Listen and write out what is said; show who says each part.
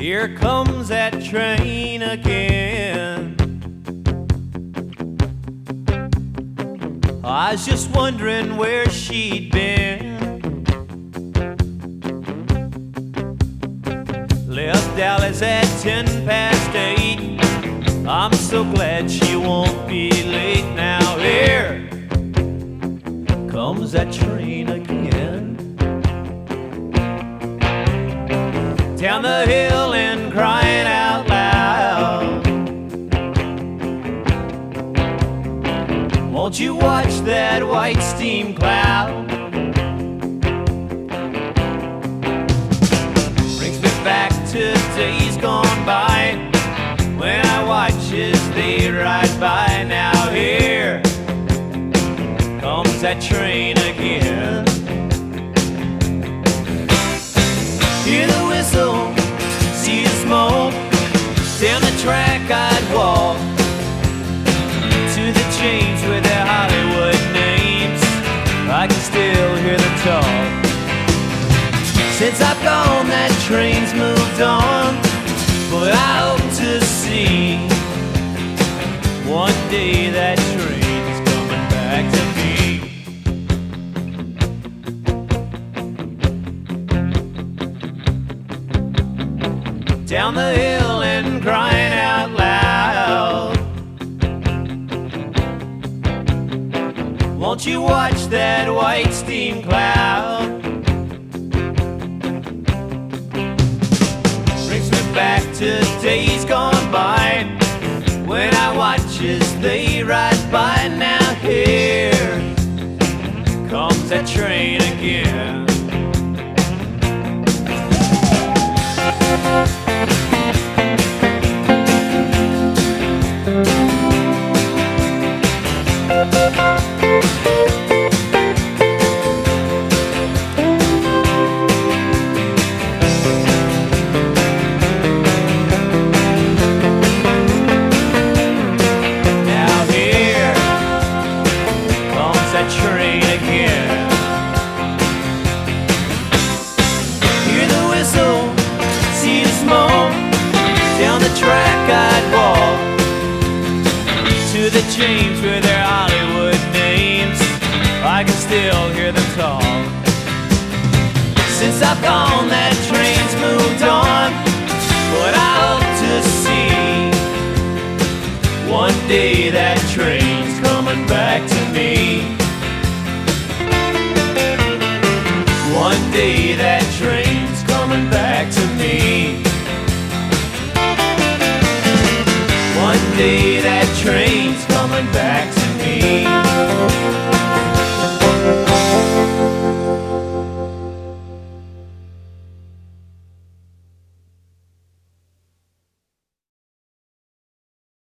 Speaker 1: Here comes that train again. I was just wondering where she'd been. Left Dallas at 8:10. I'm so glad she won't be late now. Here comes that train again. Down the hill and crying out loud, won't you watch that white steam cloud? Brings me back to days gone by, when I watch as they ride by. Now here comes that train again. Hear the whistle, see the smoke. Down the track I'd walk to the chains with their Hollywood names. I can still hear them talk. Since I've gone, that train's moved on, but I hope to see one day that train's coming back to me. Down the hill and crying out loud, won't you watch that white steam cloud? Brings me back to days gone by, when I watch as they ride by. Now here comes that train again. Train again. Hear the whistle, see the smoke. Down the track I'd walk to the chains with their Hollywood names. I can still hear them talk. Since I've gone, that train's moved on, but I hope to see one day that train's coming back to me. One day that train's coming back to me. One day that train's coming back to me.